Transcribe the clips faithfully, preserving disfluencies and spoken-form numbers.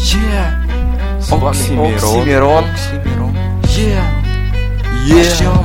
Yeah. С вами Оксимирон. Оксимирон. Yeah. Yeah.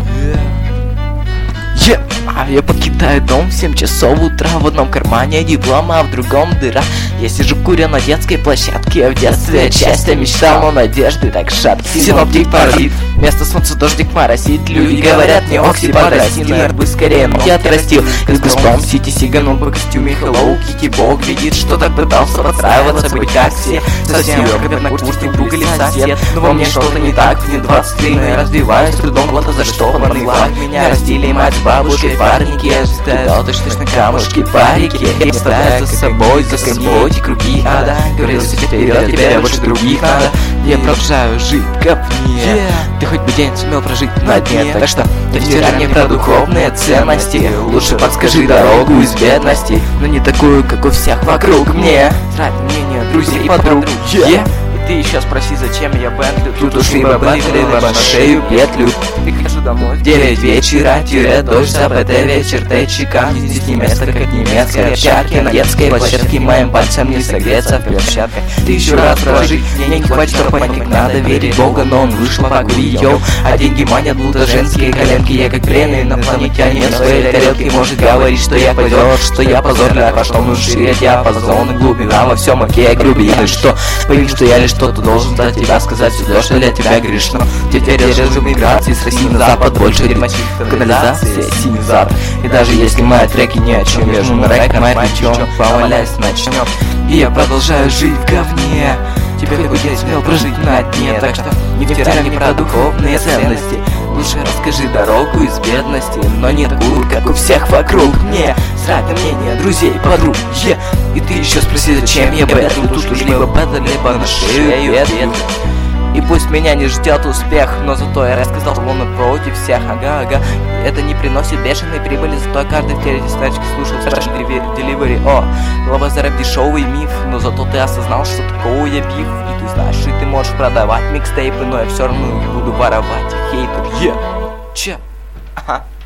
Yeah. А я покидаю дом в семь часов утра. В одном кармане диплом, а в другом дыра. Я сижу куря на детской площадке. В детстве отчасти мечтал, но надежды так шатки. Синоптик паразит, вместо солнца дождик моросит. Люди говорят мне: Окси, подрасти, наверное, бы скорее. Но я отрастил, из Газпром Сити сиганул по костюме Hello Kitty. Бог видит, что так пытался подстраиваться, быть как все. Совсем как однокурсник, друг или сосед. Но во мне что-то не так, мне двадцать три, но я развиваюсь трудом, вот за что наплевать. Меня растили мать с бабушкой, парники. Я же стал точно на камушки, парики. Я оставляю за собой, за собой эти круги ада. Говорился вперед, теперь больше других надо. Я продолжаю жить в говне. Yeah. Ты хоть бы день сумел прожить на дне. Так что ты втирай мне про духовные ценности. Лучше подскажи дорогу из бедности, но не такую, как у всех вокруг мне. Срать мнение друзей и подруг. Yeah. Ты еще спроси, зачем я Бентлю. Тут уж либо Бентли, либо на шею петлю. Прихожу домой в девять вечера, тире дождь, за ПТ вечер, ТЧК. Здесь не место, как немецкой овчарки. На детской площадке моим пальцем не согреться в перчатках. Ты еще раз прожить, мне не хватит, что понять, надо верить в Бога, но он вышел покурить, йоу. А деньги манят, будто женские коленки. Я как пленный инопланетянин в своей тарелке. Может говорить, что я позор, что я позор для пошел ну шире диапазон и глубина во всем окей, грубияны, что пойми, что я лишь что-то должен за тебя сказать, все, что для тебя грешно. Теперь режим миграции с России на Запад, больше дерьма, канализация, синий зад. И даже если мои треки ни о чем, я жму на рэк, мать ничем, повалясь начнем. И я продолжаю жить в говне. Теперь бы я смел прожить на дне. Так что не втирай мне про духовные ценности. Лучше расскажи дорогу из бедности, но не такую, как у всех вокруг. Мне срать на мнение друзей, подруг. Yeah. И ты еще спроси, зачем я бэтлю. Тут уж либо бэтл, либо на шею петлю. И пусть меня не ждет успех, но зато я рассказал, что он против всех. Ага, ага. Это не приносит бешеной прибыли, зато каждый в теле дистачки слушал страшный деливери. О, глава зараб дешевый миф, но зато ты осознал, что такого я биф. И ты знаешь, и ты можешь продавать микстейпы, но я все равно не буду воровать хейтер. Yeah. Че? Ага.